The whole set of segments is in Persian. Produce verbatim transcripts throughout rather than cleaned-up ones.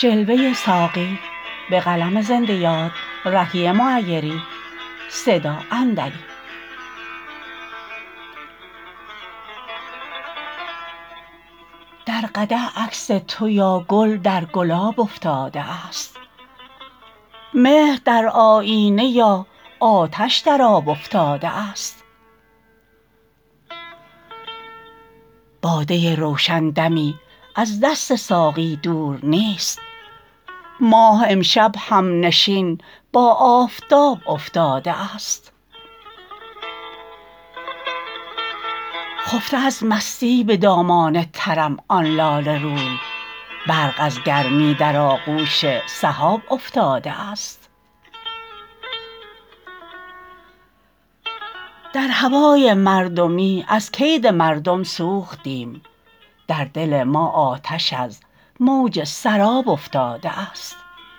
جلوه ساقی به قلم زنده یاد رهی معیری صدا اندری. در قدح عکس تو یا گل در گلاب افتاده است، مهر در آیینه یا آتش در آب افتاده است. باده روشن دمی از دست ساقی دور نیست، ماه امشب همنشین با آفتاب افتاده است. خفته از مستی به دامان طرب آن لاله روی، برق از گرمی در آغوش سحاب افتاده است. در هوای مردمی از کید مردم سوختیم، در دل ما آتش از موج سراب افتاده است.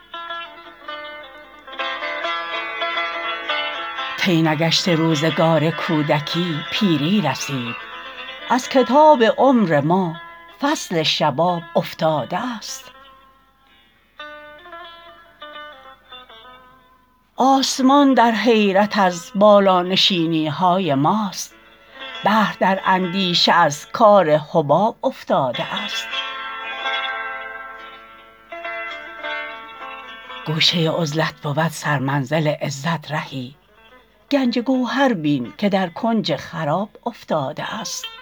طی نگشته روزگار کودکی پیری رسید، از کتاب عمر ما فصل شباب افتاده است. آسمان در حیرت از بالانشینی های ماست، بحر در اندیشه از کار حباب افتاده است. گوشه عزلت بود سرمنزل عزت رهی، گنج گوهر بین که در کنج خراب افتاده است.